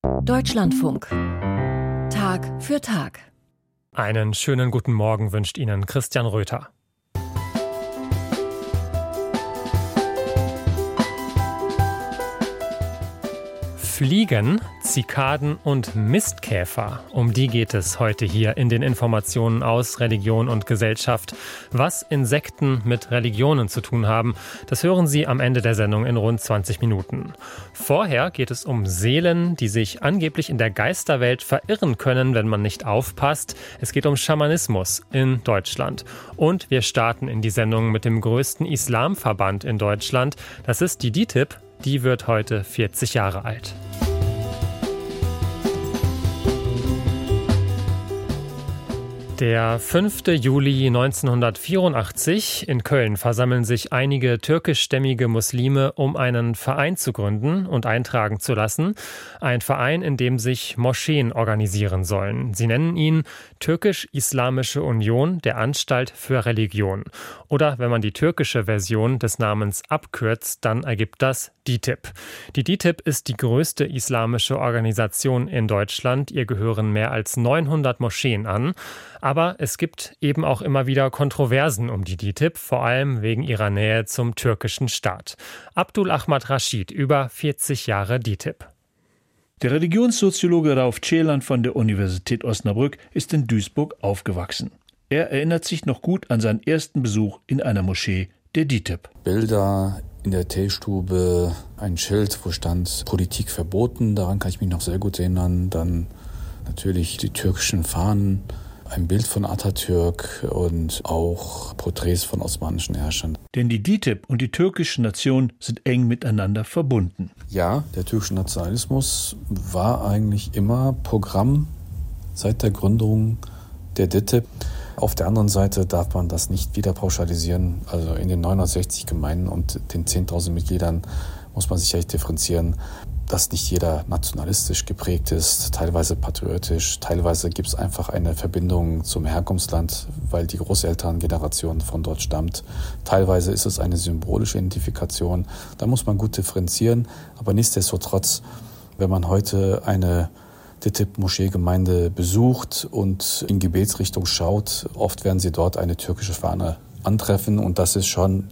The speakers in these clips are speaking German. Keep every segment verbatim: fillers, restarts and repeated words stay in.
Deutschlandfunk. Tag für Tag. Einen schönen guten Morgen wünscht Ihnen Christian Röther. Fliegen, Zikaden und Mistkäfer. Um die geht es heute hier in den Informationen aus Religion und Gesellschaft. Was Insekten mit Religionen zu tun haben, das hören Sie am Ende der Sendung in rund zwanzig Minuten. Vorher geht es um Seelen, die sich angeblich in der Geisterwelt verirren können, wenn man nicht aufpasst. Es geht um Schamanismus in Deutschland. Und wir starten in die Sendung mit dem größten Islamverband in Deutschland. Das ist die D I T I B. Die wird heute vierzig Jahre alt. Der fünfte Juli neunzehnhundertvierundachtzig. In Köln versammeln sich einige türkischstämmige Muslime, um einen Verein zu gründen und eintragen zu lassen. Ein Verein, in dem sich Moscheen organisieren sollen. Sie nennen ihn Türkisch-Islamische Union der Anstalt für Religion. Oder wenn man die türkische Version des Namens abkürzt, dann ergibt das D I T I B. Die D I T I B ist die größte islamische Organisation in Deutschland. Ihr gehören mehr als neunhundert Moscheen an. Aber es gibt eben auch immer wieder Kontroversen um die D I T I B, vor allem wegen ihrer Nähe zum türkischen Staat. Abdul Ahmad Rashid, über vierzig Jahre D I T I B. Der Religionssoziologe Rauf Ceylan von der Universität Osnabrück ist in Duisburg aufgewachsen. Er erinnert sich noch gut an seinen ersten Besuch in einer Moschee der D I T I B. Bilder in der Teestube, ein Schild, wo stand Politik verboten, daran kann ich mich noch sehr gut erinnern. Dann natürlich die türkischen Fahnen, ein Bild von Atatürk und auch Porträts von osmanischen Herrschern. Denn die D I T I B und die türkische Nation sind eng miteinander verbunden. Ja, der türkische Nationalismus war eigentlich immer Programm seit der Gründung der D I T I B. Auf der anderen Seite darf man das nicht wieder pauschalisieren. Also in den neunhundertsechzig Gemeinden und den zehntausend Mitgliedern muss man sicherlich differenzieren, dass nicht jeder nationalistisch geprägt ist, teilweise patriotisch, teilweise gibt es einfach eine Verbindung zum Herkunftsland, weil die Großelterngeneration von dort stammt. Teilweise ist es eine symbolische Identifikation. Da muss man gut differenzieren, aber nichtsdestotrotz, wenn man heute eine D I T I B-Moscheegemeinde besucht und in Gebetsrichtung schaut, oft werden Sie dort eine türkische Fahne antreffen und das ist schon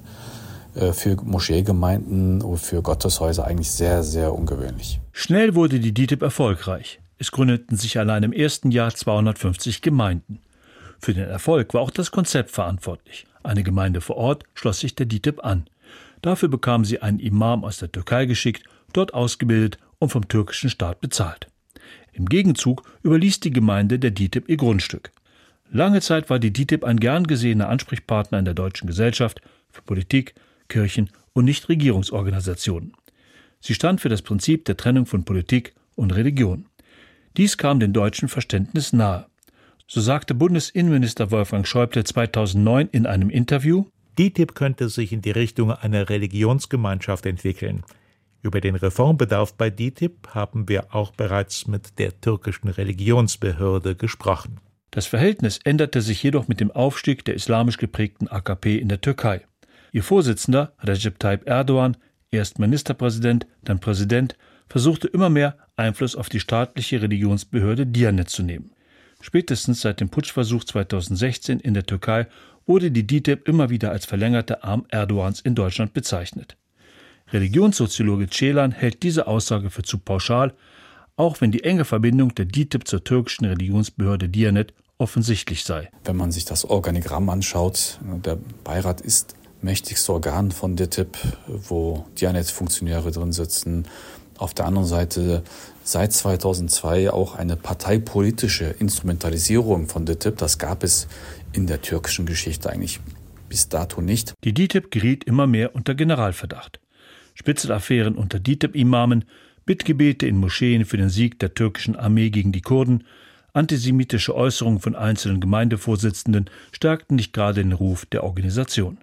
für Moscheegemeinden oder für Gotteshäuser eigentlich sehr, sehr ungewöhnlich. Schnell wurde die D I T I B erfolgreich. Es gründeten sich allein im ersten Jahr zweihundertfünfzig Gemeinden. Für den Erfolg war auch das Konzept verantwortlich. Eine Gemeinde vor Ort schloss sich der D I T I B an. Dafür bekam sie einen Imam aus der Türkei geschickt, dort ausgebildet und vom türkischen Staat bezahlt. Im Gegenzug überließ die Gemeinde der D I T I B ihr Grundstück. Lange Zeit war die D I T I B ein gern gesehener Ansprechpartner in der deutschen Gesellschaft für Politik, Kirchen und Nichtregierungsorganisationen. Sie stand für das Prinzip der Trennung von Politik und Religion. Dies kam dem deutschen Verständnis nahe. So sagte Bundesinnenminister Wolfgang Schäuble zweitausendneun in einem Interview: D I T I B könnte sich in die Richtung einer Religionsgemeinschaft entwickeln. Über den Reformbedarf bei D I T I B haben wir auch bereits mit der türkischen Religionsbehörde gesprochen. Das Verhältnis änderte sich jedoch mit dem Aufstieg der islamisch geprägten A K P in der Türkei. Ihr Vorsitzender, Recep Tayyip Erdogan, erst Ministerpräsident, dann Präsident, versuchte immer mehr Einfluss auf die staatliche Religionsbehörde Diyanet zu nehmen. Spätestens seit dem Putschversuch zweitausendsechzehn in der Türkei wurde die D I T I B immer wieder als verlängerte Arm Erdogans in Deutschland bezeichnet. Religionssoziologe Ceylan hält diese Aussage für zu pauschal, auch wenn die enge Verbindung der D I T I B zur türkischen Religionsbehörde Diyanet offensichtlich sei. Wenn man sich das Organigramm anschaut, der Beirat ist mächtigste Organ von D I T I B, wo Diyanet-Funktionäre drin sitzen. Auf der anderen Seite seit zweitausendzwei auch eine parteipolitische Instrumentalisierung von D I T I B. Das gab es in der türkischen Geschichte eigentlich bis dato nicht. Die D I T I B geriet immer mehr unter Generalverdacht. Spitzelaffären unter D I T I B-Imamen, Bittgebete in Moscheen für den Sieg der türkischen Armee gegen die Kurden, antisemitische Äußerungen von einzelnen Gemeindevorsitzenden stärkten nicht gerade den Ruf der Organisation.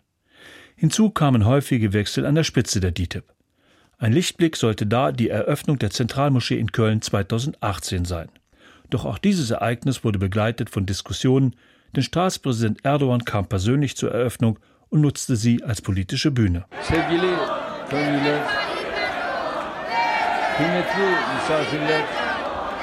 Hinzu kamen häufige Wechsel an der Spitze der D I T I B. Ein Lichtblick sollte da die Eröffnung der Zentralmoschee in Köln zweitausendachtzehn sein. Doch auch dieses Ereignis wurde begleitet von Diskussionen, denn Staatspräsident Erdogan kam persönlich zur Eröffnung und nutzte sie als politische Bühne. Sevgili Kölnlüler, kıymetli misafirler,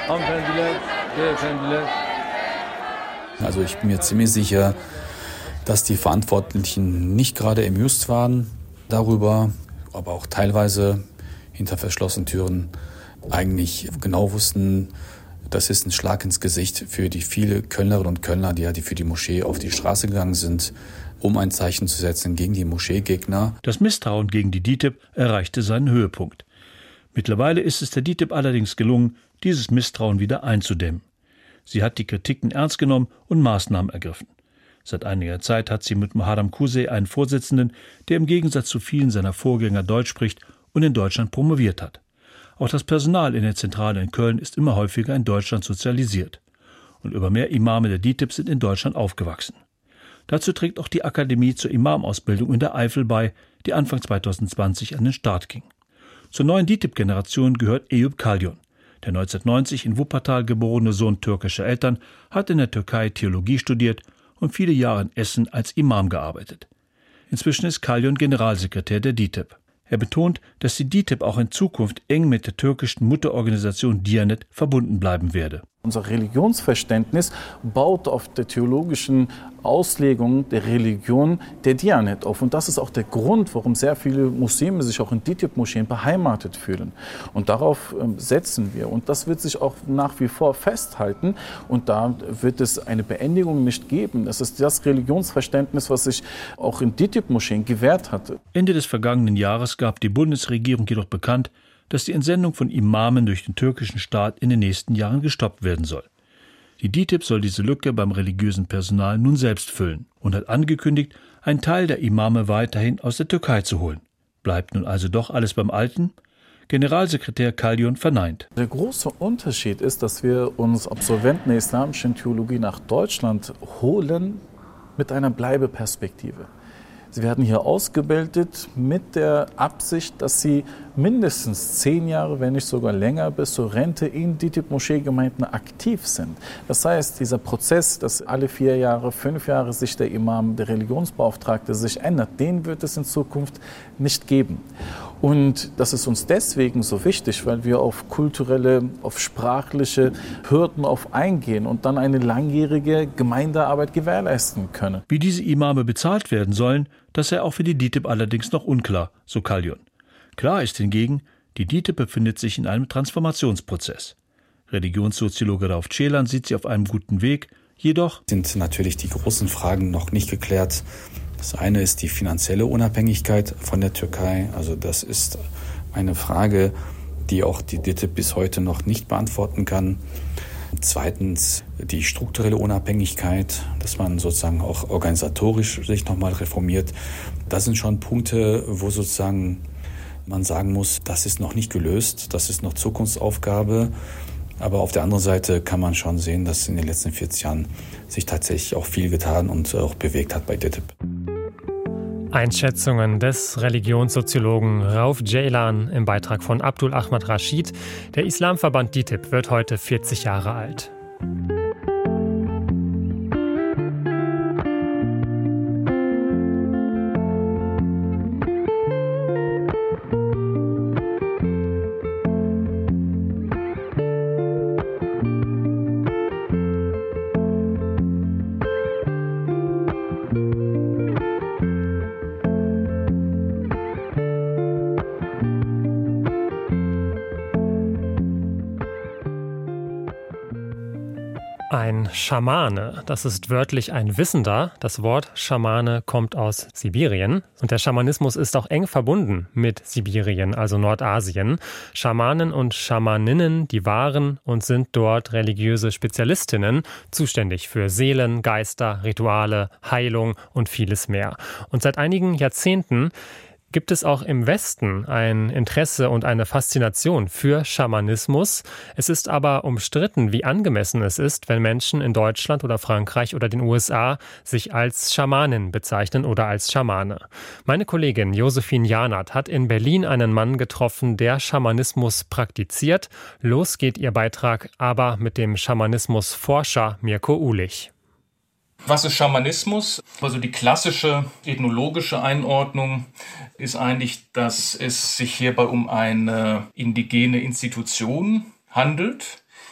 Also ich bin mir ziemlich sicher, dass die Verantwortlichen nicht gerade amused waren darüber, aber auch teilweise hinter verschlossenen Türen eigentlich genau wussten, das ist ein Schlag ins Gesicht für die vielen Kölnerinnen und Kölner, die ja die für die Moschee auf die Straße gegangen sind, um ein Zeichen zu setzen gegen die Moscheegegner. Das Misstrauen gegen die D I T I B erreichte seinen Höhepunkt. Mittlerweile ist es der D I T I B allerdings gelungen, dieses Misstrauen wieder einzudämmen. Sie hat die Kritiken ernst genommen und Maßnahmen ergriffen. Seit einiger Zeit hat sie mit Muharrem Kuzey einen Vorsitzenden, der im Gegensatz zu vielen seiner Vorgänger Deutsch spricht und in Deutschland promoviert hat. Auch das Personal in der Zentrale in Köln ist immer häufiger in Deutschland sozialisiert. Und über mehr Imame der D I T I B sind in Deutschland aufgewachsen. Dazu trägt auch die Akademie zur Imamausbildung in der Eifel bei, die Anfang zwanzig zwanzig an den Start ging. Zur neuen D I T I B-Generation gehört Eyüp Kalyon. Der neunzehnhundertneunzig in Wuppertal geborene Sohn türkischer Eltern hat in der Türkei Theologie studiert und viele Jahre in Essen als Imam gearbeitet. Inzwischen ist Kalyon Generalsekretär der D I T I B. Er betont, dass die D I T I B auch in Zukunft eng mit der türkischen Mutterorganisation Diyanet verbunden bleiben werde. Unser Religionsverständnis baut auf der theologischen Auslegung der Religion der Diyanet auf. Und das ist auch der Grund, warum sehr viele Muslime sich auch in D I T I B-Moscheen beheimatet fühlen. Und darauf ähm, setzen wir. Und das wird sich auch nach wie vor festhalten. Und da wird es eine Beendigung nicht geben. Das ist das Religionsverständnis, was sich auch in D I T I B-Moscheen gewährt hatte. Ende des vergangenen Jahres gab die Bundesregierung jedoch bekannt, dass die Entsendung von Imamen durch den türkischen Staat in den nächsten Jahren gestoppt werden soll. Die D I T I B soll diese Lücke beim religiösen Personal nun selbst füllen und hat angekündigt, einen Teil der Imame weiterhin aus der Türkei zu holen. Bleibt nun also doch alles beim Alten? Generalsekretär Kalyon verneint. Der große Unterschied ist, dass wir uns Absolventen der islamischen Theologie nach Deutschland holen mit einer Bleibeperspektive. Sie werden hier ausgebildet mit der Absicht, dass sie mindestens zehn Jahre, wenn nicht sogar länger, bis zur Rente in D I T I B-Moscheegemeinden aktiv sind. Das heißt, dieser Prozess, dass alle vier Jahre, fünf Jahre sich der Imam, der Religionsbeauftragte sich ändert, den wird es in Zukunft nicht geben. Und das ist uns deswegen so wichtig, weil wir auf kulturelle, auf sprachliche Hürden auf eingehen und dann eine langjährige Gemeindearbeit gewährleisten können. Wie diese Imame bezahlt werden sollen, das sei auch für die D I T I B allerdings noch unklar, so Kalyon. Klar ist hingegen, die D I T I B befindet sich in einem Transformationsprozess. Religionssoziologe Rauf Ceylan sieht sie auf einem guten Weg, jedoch sind natürlich die großen Fragen noch nicht geklärt. Das eine ist die finanzielle Unabhängigkeit von der Türkei. Also das ist eine Frage, die auch die D I T I B bis heute noch nicht beantworten kann. Zweitens die strukturelle Unabhängigkeit, dass man sozusagen auch organisatorisch sich nochmal reformiert. Das sind schon Punkte, wo sozusagen man sagen muss, das ist noch nicht gelöst, das ist noch Zukunftsaufgabe. Aber auf der anderen Seite kann man schon sehen, dass in den letzten vierzig Jahren sich tatsächlich auch viel getan und auch bewegt hat bei D I T I B. Einschätzungen des Religionssoziologen Rauf Ceylan im Beitrag von Abdul Ahmad Rashid. Der Islamverband D I T I B wird heute vierzig Jahre alt. Ein Schamane, das ist wörtlich ein Wissender. Das Wort Schamane kommt aus Sibirien. Und der Schamanismus ist auch eng verbunden mit Sibirien, also Nordasien. Schamanen und Schamaninnen, die waren und sind dort religiöse Spezialistinnen, zuständig für Seelen, Geister, Rituale, Heilung und vieles mehr. Und seit einigen Jahrzehnten gibt es auch im Westen ein Interesse und eine Faszination für Schamanismus. Es ist aber umstritten, wie angemessen es ist, wenn Menschen in Deutschland oder Frankreich oder den U S A sich als Schamanin bezeichnen oder als Schamane. Meine Kollegin Josephine Janert hat in Berlin einen Mann getroffen, der Schamanismus praktiziert. Los geht ihr Beitrag aber mit dem Schamanismusforscher Mirko Uhlich. Was ist Schamanismus? Also die klassische ethnologische Einordnung ist eigentlich, dass es sich hierbei um eine indigene Institution handelt,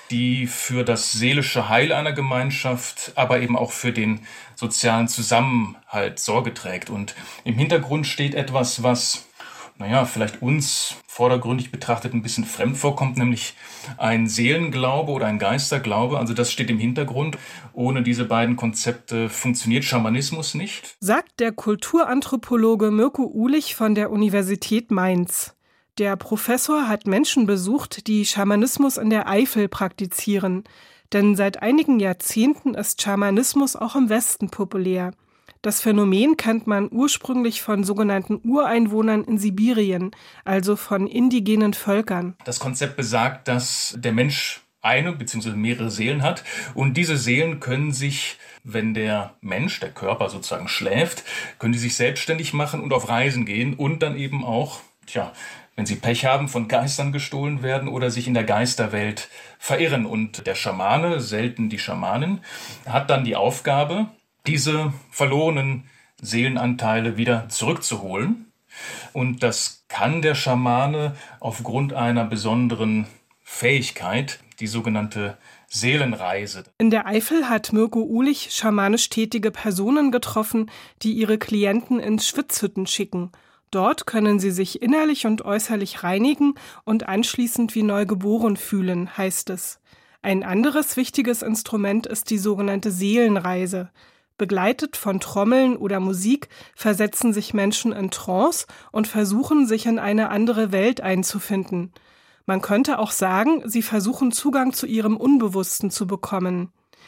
die für das seelische Heil einer Gemeinschaft, aber eben auch für den sozialen Zusammenhalt Sorge trägt. Und im Hintergrund steht etwas, was, naja, vielleicht uns vordergründig betrachtet ein bisschen fremd vorkommt, nämlich ein Seelenglaube oder ein Geisterglaube. Also das steht im Hintergrund. Ohne diese beiden Konzepte funktioniert Schamanismus nicht. Sagt der Kulturanthropologe Mirko Uhlich von der Universität Mainz. Der Professor hat Menschen besucht, die Schamanismus in der Eifel praktizieren. Denn seit einigen Jahrzehnten ist Schamanismus auch im Westen populär. Das Phänomen kennt man ursprünglich von sogenannten Ureinwohnern in Sibirien, also von indigenen Völkern. Das Konzept besagt, dass der Mensch eine bzw. mehrere Seelen hat und diese Seelen können sich, wenn der Mensch, der Körper sozusagen schläft, können die sich selbstständig machen und auf Reisen gehen und dann eben auch, tja, wenn sie Pech haben, von Geistern gestohlen werden oder sich in der Geisterwelt verirren. Und der Schamane, selten die Schamanin, hat dann die Aufgabe, diese verlorenen Seelenanteile wieder zurückzuholen. Und das kann der Schamane aufgrund einer besonderen Fähigkeit, die sogenannte Seelenreise. In der Eifel hat Mirko Uhlich schamanisch tätige Personen getroffen, die ihre Klienten in Schwitzhütten schicken. Dort können sie sich innerlich und äußerlich reinigen und anschließend wie neu geboren fühlen, heißt es. Ein anderes wichtiges Instrument ist die sogenannte Seelenreise. Begleitet von Trommeln oder Musik versetzen sich Menschen in Trance und versuchen, sich in eine andere Welt einzufinden. Man könnte auch sagen, sie versuchen Zugang zu ihrem Unbewussten zu bekommen.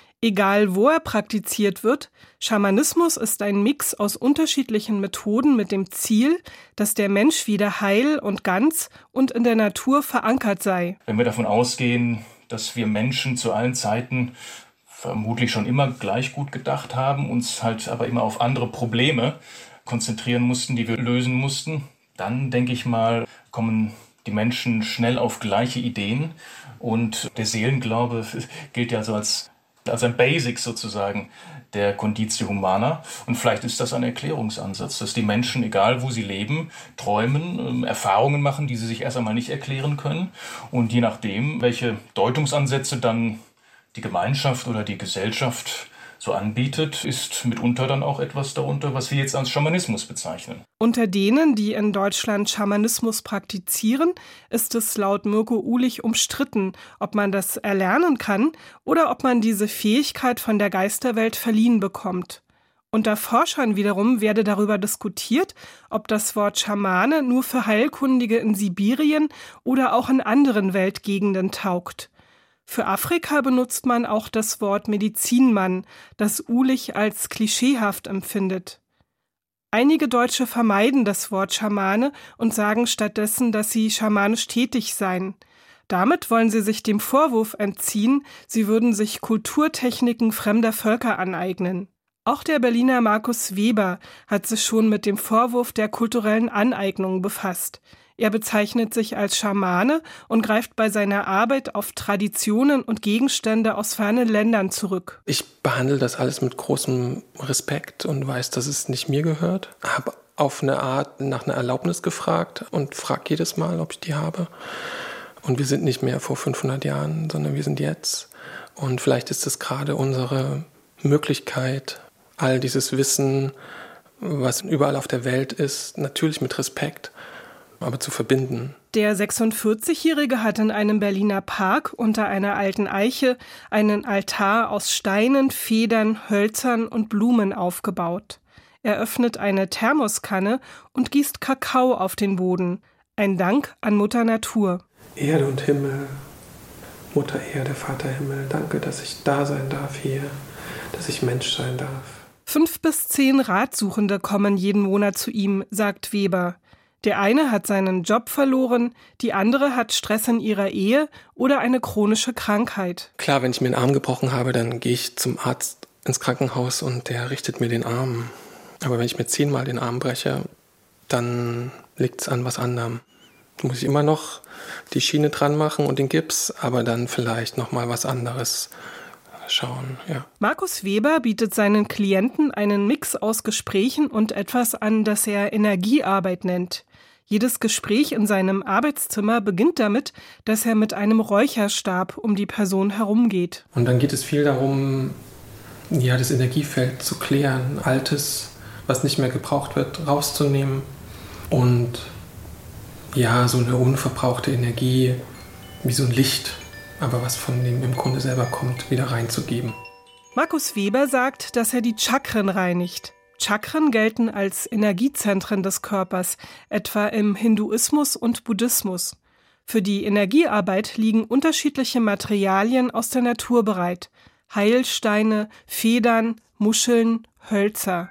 Egal wo er praktiziert wird, Schamanismus ist ein Mix aus unterschiedlichen Methoden mit dem Ziel, dass der Mensch wieder heil und ganz und in der Natur verankert sei. Wenn wir davon ausgehen, dass wir Menschen zu allen Zeiten vermutlich schon immer gleich gut gedacht haben, uns halt aber immer auf andere Probleme konzentrieren mussten, die wir lösen mussten, dann denke ich mal, kommen die Menschen schnell auf gleiche Ideen und der Seelenglaube gilt ja so als, als ein Basic sozusagen der Conditio Humana und vielleicht ist das ein Erklärungsansatz, dass die Menschen, egal wo sie leben, träumen, Erfahrungen machen, die sie sich erst einmal nicht erklären können und je nachdem, welche Deutungsansätze dann die Gemeinschaft oder die Gesellschaft so anbietet, ist mitunter dann auch etwas darunter, was wir jetzt als Schamanismus bezeichnen. Unter denen, die in Deutschland Schamanismus praktizieren, ist es laut Mirko Uhlich umstritten, ob man das erlernen kann oder ob man diese Fähigkeit von der Geisterwelt verliehen bekommt. Unter Forschern wiederum werde darüber diskutiert, ob das Wort Schamane nur für Heilkundige in Sibirien oder auch in anderen Weltgegenden taugt. Für Afrika benutzt man auch das Wort Medizinmann, das Uhlich als klischeehaft empfindet. Einige Deutsche vermeiden das Wort Schamane und sagen stattdessen, dass sie schamanisch tätig seien. Damit wollen sie sich dem Vorwurf entziehen, sie würden sich Kulturtechniken fremder Völker aneignen. Auch der Berliner Markus Weber hat sich schon mit dem Vorwurf der kulturellen Aneignung befasst. Er bezeichnet sich als Schamane und greift bei seiner Arbeit auf Traditionen und Gegenstände aus fernen Ländern zurück. Ich behandle das alles mit großem Respekt und weiß, dass es nicht mir gehört. Habe auf eine Art nach einer Erlaubnis gefragt und frage jedes Mal, ob ich die habe. Und wir sind nicht mehr vor fünfhundert Jahren, sondern wir sind jetzt. Und vielleicht ist es gerade unsere Möglichkeit, all dieses Wissen, was überall auf der Welt ist, natürlich mit Respekt, aber zu verbinden. Der sechsundvierzigjährige hat in einem Berliner Park unter einer alten Eiche einen Altar aus Steinen, Federn, Hölzern und Blumen aufgebaut. Er öffnet eine Thermoskanne und gießt Kakao auf den Boden. Ein Dank an Mutter Natur. Erde und Himmel, Mutter Erde, Vater Himmel, danke, dass ich da sein darf hier, dass ich Mensch sein darf. Fünf bis zehn Ratsuchende kommen jeden Monat zu ihm, sagt Weber. Der eine hat seinen Job verloren, die andere hat Stress in ihrer Ehe oder eine chronische Krankheit. Klar, wenn ich mir den Arm gebrochen habe, dann gehe ich zum Arzt ins Krankenhaus und der richtet mir den Arm. Aber wenn ich mir zehnmal den Arm breche, dann liegt es an was anderem. Da muss ich immer noch die Schiene dran machen und den Gips, aber dann vielleicht nochmal was anderes schauen. Ja. Markus Weber bietet seinen Klienten einen Mix aus Gesprächen und etwas an, das er Energiearbeit nennt. Jedes Gespräch in seinem Arbeitszimmer beginnt damit, dass er mit einem Räucherstab um die Person herumgeht. Und dann geht es viel darum, ja, das Energiefeld zu klären, Altes, was nicht mehr gebraucht wird, rauszunehmen und ja, so eine unverbrauchte Energie, wie so ein Licht, aber was von dem im Grunde selber kommt, wieder reinzugeben. Markus Weber sagt, dass er die Chakren reinigt. Chakren gelten als Energiezentren des Körpers, etwa im Hinduismus und Buddhismus. Für die Energiearbeit liegen unterschiedliche Materialien aus der Natur bereit. Heilsteine, Federn, Muscheln, Hölzer.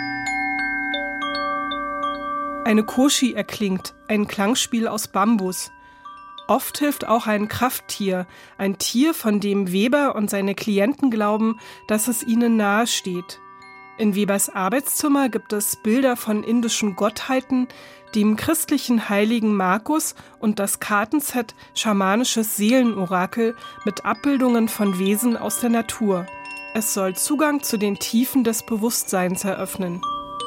Eine Koshi erklingt, ein Klangspiel aus Bambus. Oft hilft auch ein Krafttier, ein Tier, von dem Weber und seine Klienten glauben, dass es ihnen nahe steht. In Webers Arbeitszimmer gibt es Bilder von indischen Gottheiten, dem christlichen Heiligen Markus und das Kartenset Schamanisches Seelenorakel mit Abbildungen von Wesen aus der Natur. Es soll Zugang zu den Tiefen des Bewusstseins eröffnen.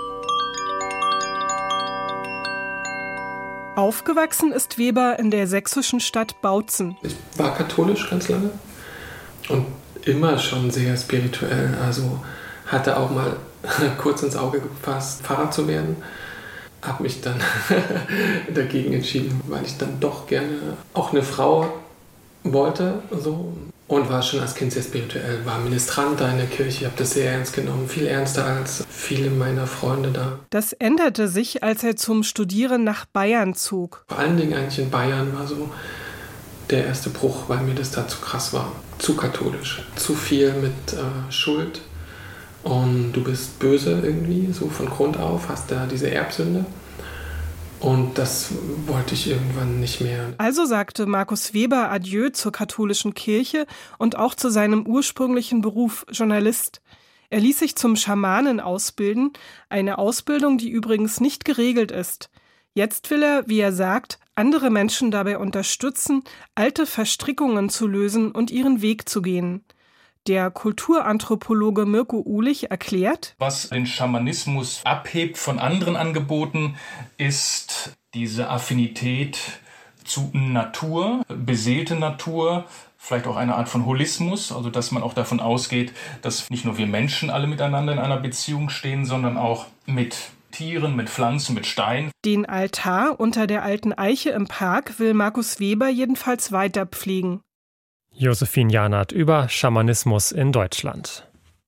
Aufgewachsen ist Weber in der sächsischen Stadt Bautzen. Ich war katholisch ganz lange und immer schon sehr spirituell. Also hatte auch mal kurz ins Auge gepasst, Pfarrer zu werden. Habe mich dann dagegen entschieden, weil ich dann doch gerne auch eine Frau wollte. So. Und war schon als Kind sehr spirituell, war Ministrant da in der Kirche, habe das sehr ernst genommen, viel ernster als viele meiner Freunde da. Das änderte sich, als er zum Studieren nach Bayern zog. Vor allen Dingen eigentlich in Bayern war so der erste Bruch, weil mir das da zu krass war. Zu katholisch, zu viel mit äh, Schuld und du bist böse irgendwie, so von Grund auf, hast da diese Erbsünde. Und das wollte ich irgendwann nicht mehr. Also sagte Markus Weber Adieu zur katholischen Kirche und auch zu seinem ursprünglichen Beruf Journalist. Er ließ sich zum Schamanen ausbilden, eine Ausbildung, die übrigens nicht geregelt ist. Jetzt will er, wie er sagt, andere Menschen dabei unterstützen, alte Verstrickungen zu lösen und ihren Weg zu gehen. Der Kulturanthropologe Mirko Uhlich erklärt: Was den Schamanismus abhebt von anderen Angeboten, ist diese Affinität zu Natur, beseelte Natur, vielleicht auch eine Art von Holismus, also dass man auch davon ausgeht, dass nicht nur wir Menschen alle miteinander in einer Beziehung stehen, sondern auch mit Tieren, mit Pflanzen, mit Steinen. Den Altar unter der alten Eiche im Park will Markus Weber jedenfalls weiter pflegen. Josephine Janert über Schamanismus in Deutschland.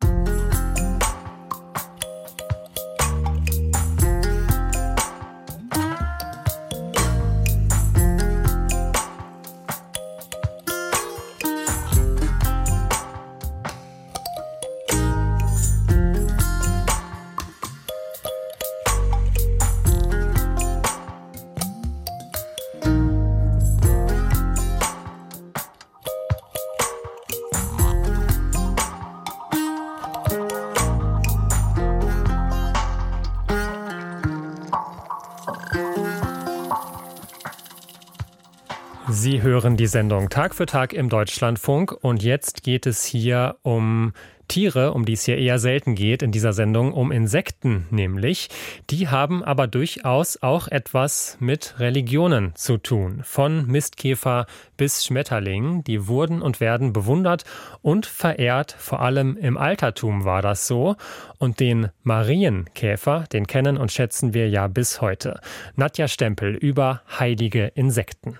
Sie hören die Sendung Tag für Tag im Deutschlandfunk und jetzt geht es hier um Tiere, um die es hier eher selten geht in dieser Sendung, um Insekten nämlich. Die haben aber durchaus auch etwas mit Religionen zu tun. Von Mistkäfer bis Schmetterling, die wurden und werden bewundert und verehrt, vor allem im Altertum war das so. Und den Marienkäfer, den kennen und schätzen wir ja bis heute. Nadja Stempel über heilige Insekten.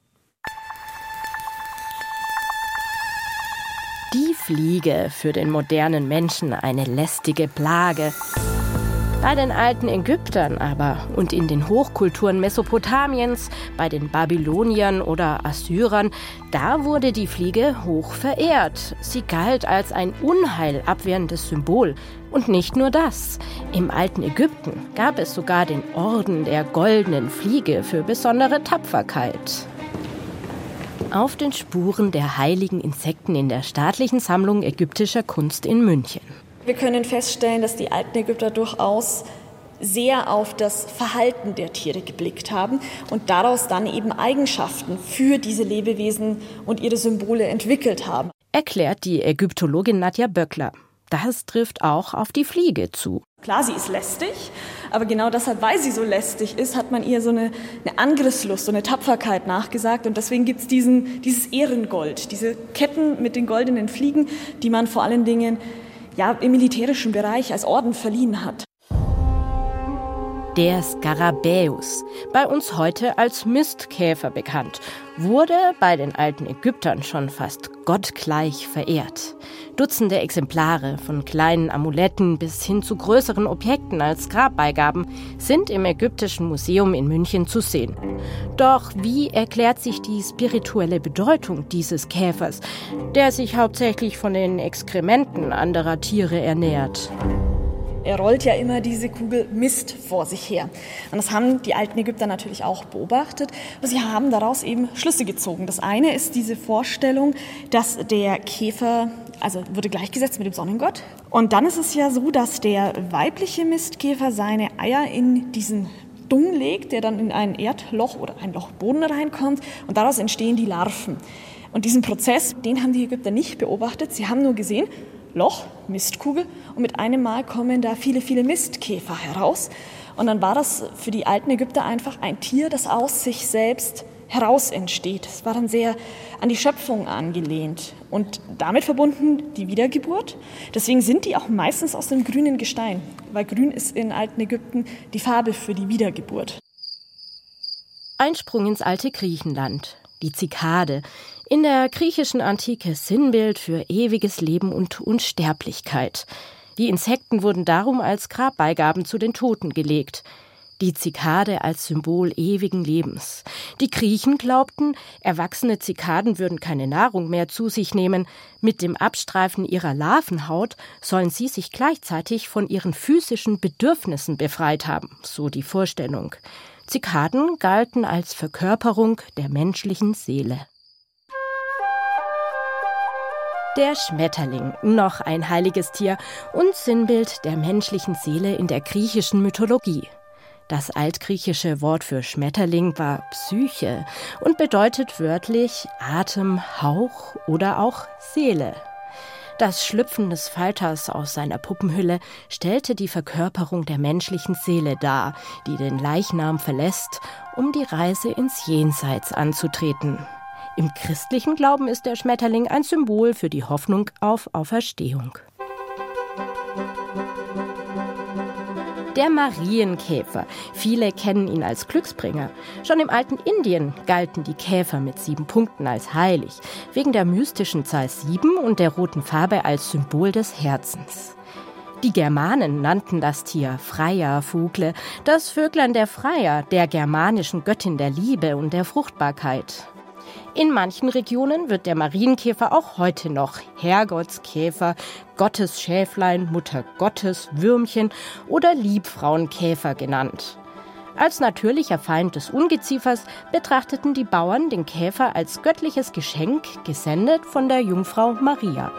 Die Fliege, für den modernen Menschen eine lästige Plage. Bei den alten Ägyptern aber und in den Hochkulturen Mesopotamiens, bei den Babyloniern oder Assyrern, da wurde die Fliege hoch verehrt. Sie galt als ein unheilabwehrendes Symbol. Und nicht nur das. Im alten Ägypten gab es sogar den Orden der goldenen Fliege für besondere Tapferkeit. Auf den Spuren der heiligen Insekten in der staatlichen Sammlung ägyptischer Kunst in München. Wir können feststellen, dass die alten Ägypter durchaus sehr auf das Verhalten der Tiere geblickt haben und daraus dann eben Eigenschaften für diese Lebewesen und ihre Symbole entwickelt haben. Erklärt die Ägyptologin Nadja Böckler. Das trifft auch auf die Fliege zu. Klar, sie ist lästig, Aber genau deshalb, weil sie so lästig ist, hat man ihr so eine, eine Angriffslust, so eine Tapferkeit nachgesagt. Und deswegen gibt es diesen, dieses Ehrengold, diese Ketten mit den goldenen Fliegen, die man vor allen Dingen ja, im militärischen Bereich als Orden verliehen hat. Der Skarabäus, bei uns heute als Mistkäfer bekannt, wurde bei den alten Ägyptern schon fast gottgleich verehrt. Dutzende Exemplare, von kleinen Amuletten bis hin zu größeren Objekten als Grabbeigaben, sind im Ägyptischen Museum in München zu sehen. Doch wie erklärt sich die spirituelle Bedeutung dieses Käfers, der sich hauptsächlich von den Exkrementen anderer Tiere ernährt? Er rollt ja immer diese Kugel Mist vor sich her. Und das haben die alten Ägypter natürlich auch beobachtet. Aber sie haben daraus eben Schlüsse gezogen. Das eine ist diese Vorstellung, dass der Käfer, also wurde gleichgesetzt mit dem Sonnengott. Und dann ist es ja so, dass der weibliche Mistkäfer seine Eier in diesen Dung legt, der dann in ein Erdloch oder ein Loch Boden reinkommt. Und daraus entstehen die Larven. Und diesen Prozess, den haben die Ägypter nicht beobachtet. Sie haben nur gesehen, Loch, Mistkugel, und mit einem Mal kommen da viele, viele Mistkäfer heraus. Und dann war das für die alten Ägypter einfach ein Tier, das aus sich selbst heraus entsteht. Es war dann sehr an die Schöpfung angelehnt und damit verbunden die Wiedergeburt. Deswegen sind die auch meistens aus dem grünen Gestein, weil grün ist in alten Ägypten die Farbe für die Wiedergeburt. Ein Sprung ins alte Griechenland. Die Zikade, in der griechischen Antike Sinnbild für ewiges Leben und Unsterblichkeit. Die Insekten wurden darum als Grabbeigaben zu den Toten gelegt. Die Zikade als Symbol ewigen Lebens. Die Griechen glaubten, erwachsene Zikaden würden keine Nahrung mehr zu sich nehmen. Mit dem Abstreifen ihrer Larvenhaut sollen sie sich gleichzeitig von ihren physischen Bedürfnissen befreit haben, so die Vorstellung. Zikaden galten als Verkörperung der menschlichen Seele. Der Schmetterling, noch ein heiliges Tier und Sinnbild der menschlichen Seele in der griechischen Mythologie. Das altgriechische Wort für Schmetterling war Psyche und bedeutet wörtlich Atem, Hauch oder auch Seele. Das Schlüpfen des Falters aus seiner Puppenhülle stellte die Verkörperung der menschlichen Seele dar, die den Leichnam verlässt, um die Reise ins Jenseits anzutreten. Im christlichen Glauben ist der Schmetterling ein Symbol für die Hoffnung auf Auferstehung. Der Marienkäfer. Viele kennen ihn als Glücksbringer. Schon im alten Indien galten die Käfer mit sieben Punkten als heilig, wegen der mystischen Zahl sieben und der roten Farbe als Symbol des Herzens. Die Germanen nannten das Tier Freya Fugle, das Vöglein der Freya, der germanischen Göttin der Liebe und der Fruchtbarkeit. In manchen Regionen wird der Marienkäfer auch heute noch Herrgottskäfer, Gottesschäflein, Mutter Gottes, Würmchen oder Liebfrauenkäfer genannt. Als natürlicher Feind des Ungeziefers betrachteten die Bauern den Käfer als göttliches Geschenk, gesendet von der Jungfrau Maria.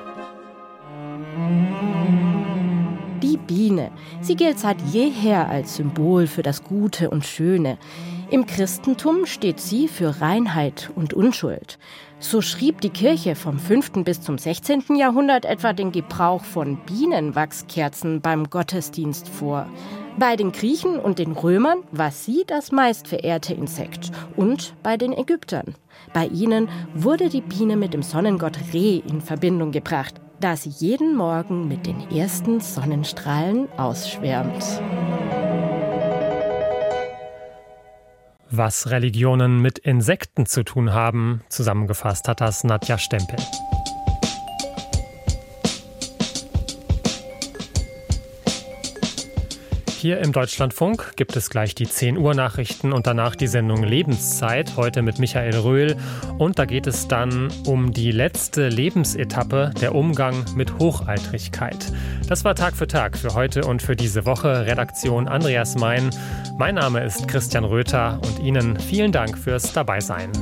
Die Biene. Sie gilt seit jeher als Symbol für das Gute und Schöne. Im Christentum steht sie für Reinheit und Unschuld. So schrieb die Kirche vom fünften bis zum sechzehnten Jahrhundert etwa den Gebrauch von Bienenwachskerzen beim Gottesdienst vor. Bei den Griechen und den Römern war sie das meistverehrte Insekt und bei den Ägyptern. Bei ihnen wurde die Biene mit dem Sonnengott Re in Verbindung gebracht, da sie jeden Morgen mit den ersten Sonnenstrahlen ausschwärmt. Was Religionen mit Insekten zu tun haben, zusammengefasst hat das Nadja Stempel. Hier im Deutschlandfunk gibt es gleich die zehn Uhr Nachrichten und danach die Sendung Lebenszeit, heute mit Michael Röhl. Und da geht es dann um die letzte Lebensetappe, der Umgang mit Hochaltrigkeit. Das war Tag für Tag für heute und für diese Woche. Redaktion Andreas Mein. Mein Name ist Christian Röther und Ihnen vielen Dank fürs Dabeisein.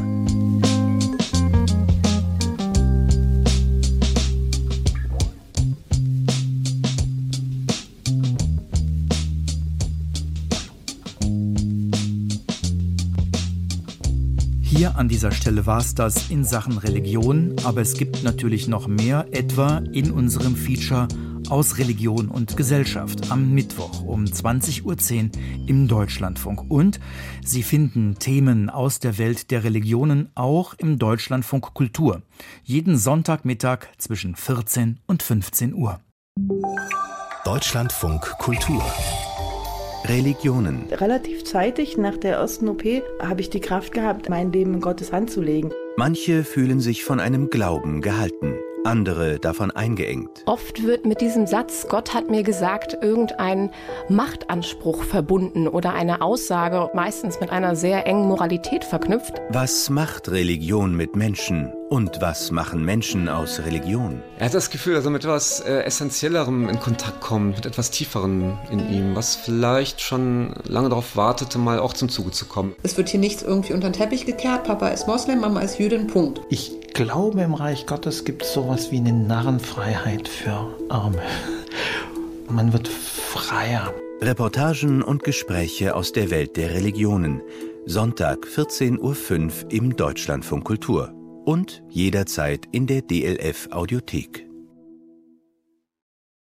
Hier an dieser Stelle war es das in Sachen Religion, aber es gibt natürlich noch mehr, etwa in unserem Feature aus Religion und Gesellschaft am Mittwoch um zwanzig Uhr zehn im Deutschlandfunk. Und Sie finden Themen aus der Welt der Religionen auch im Deutschlandfunk Kultur. Jeden Sonntagmittag zwischen vierzehn und fünfzehn Uhr. Deutschlandfunk Kultur. Religionen. Relativ zeitig nach der ersten O P habe ich die Kraft gehabt, mein Leben in Gottes Hand zu legen. Manche fühlen sich von einem Glauben gehalten, andere davon eingeengt. Oft wird mit diesem Satz, Gott hat mir gesagt, irgendein Machtanspruch verbunden oder eine Aussage, meistens mit einer sehr engen Moralität verknüpft. Was macht Religion mit Menschen? Und was machen Menschen aus Religion? Er hat das Gefühl, dass er mit etwas äh, Essentiellerem in Kontakt kommt, mit etwas Tieferem in ihm, was vielleicht schon lange darauf wartete, mal auch zum Zuge zu kommen. Es wird hier nichts irgendwie unter den Teppich gekehrt, Papa ist Moslem, Mama ist Jüdin, Punkt. Ich glaube, im Reich Gottes gibt es sowas wie eine Narrenfreiheit für Arme. Man wird freier. Reportagen und Gespräche aus der Welt der Religionen. Sonntag vierzehn Uhr fünf im Deutschlandfunk Kultur. Und jederzeit in der D L F Audiothek.